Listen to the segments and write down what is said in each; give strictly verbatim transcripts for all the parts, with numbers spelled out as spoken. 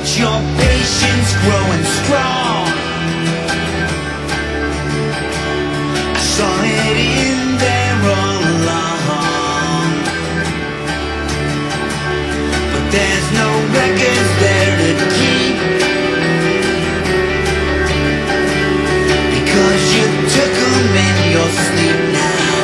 watch your patience growing strong. I saw it in there all along, but there's no records there to keep, because you took them in your sleep now.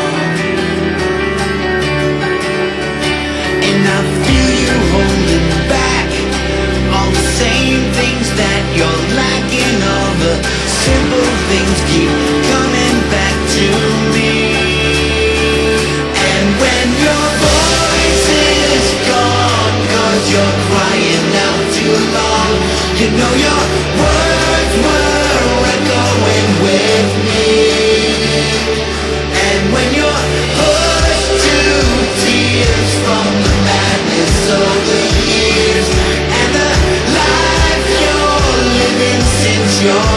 And I feel you holding back all the same things that you're lacking. All the simple things keep coming back to me. And when your voice is gone, cause you're crying out too long, you know your words were echoing with me. And when you're pushed to tears from the madness of the years and the life you're living since you're